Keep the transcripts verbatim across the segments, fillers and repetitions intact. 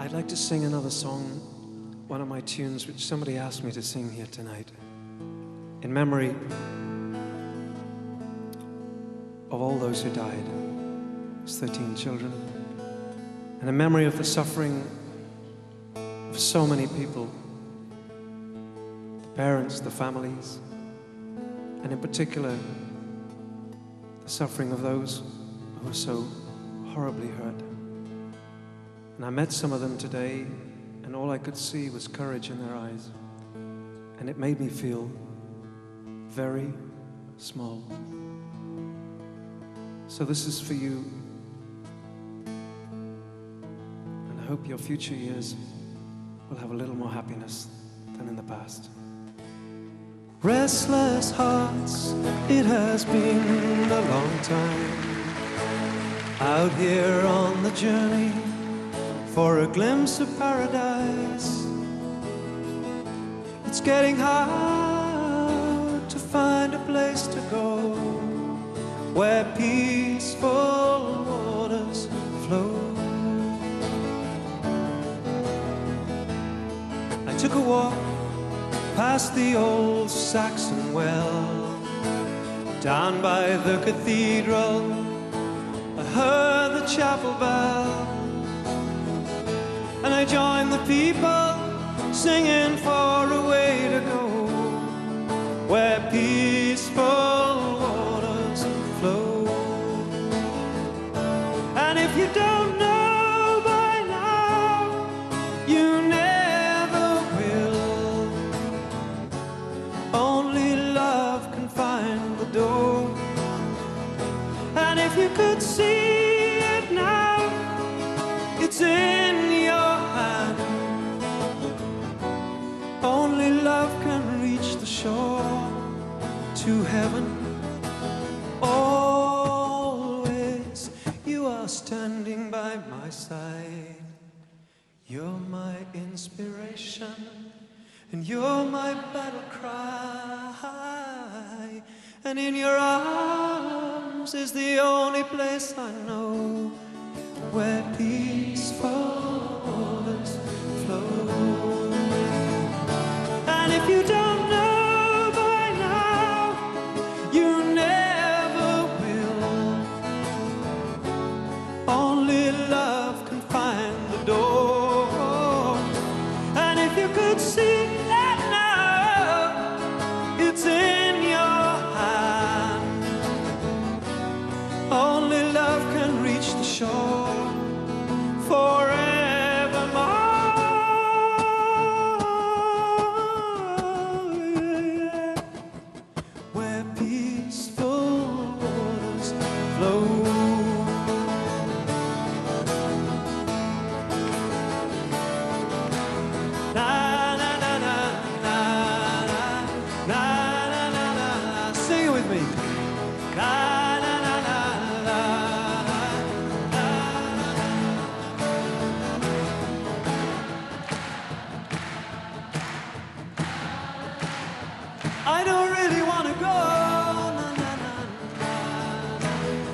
I'd like to sing another song, one of my tunes which somebody asked me to sing here tonight, in memory of all those who died. It's thirteen children, and in memory of the suffering of so many people, the parents, the families, and in particular the suffering of those who were so horribly hurt. And I met some of them today, and all I could see was courage in their eyes, and it made me feel very small. So this is for you, and I hope your future years will have a little more happiness than in the past. Restless hearts, it has been a long time out here on the journey for a glimpse of paradise. It's getting hard to find a place to go where peaceful waters flow. I took a walk past the old Saxon well, down by the cathedral I heard the chapel bell, and I joined the people singing for a way to go where peaceful waters flow. And if you don't know by now, you never will. Only love can find the door. And if you could see it now, it's in your hand. Only love can reach the shore to heaven. Always you are standing by my side. You're my inspiration, and you're my battle cry. And in your arms is the only place I know where peaceful waters flow. And if you don't know by now, you never will. Only love can find the door. And if you could see that now, it's in your hand. Only love can reach the shore forevermore. Yeah. Where peaceful waters flow. Na na na na na na na na na. Sing it with me. Na na na na na. I don't really want to go, na, na, na, na.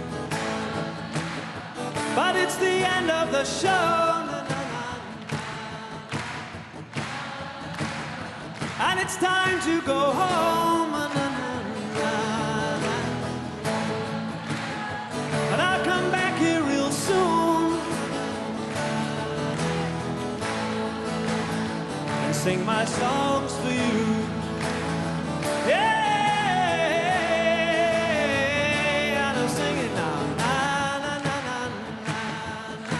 But it's the end of the show, na, na, na, na. And it's time to go home, na, na, na, na. But I'll come back here real soon and sing my songs for you. Yeah, and I'm singing now. Na, na, na, na, na, na.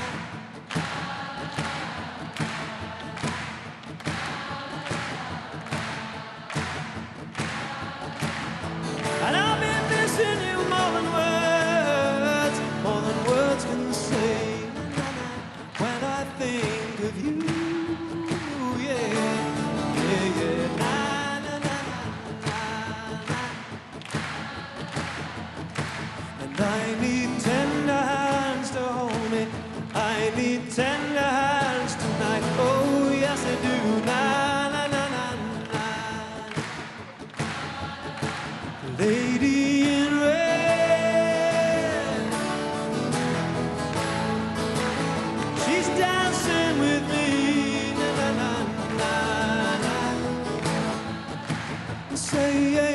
And I've been missing you more than words, more than words can say. When I think of you, yeah, yeah, yeah. say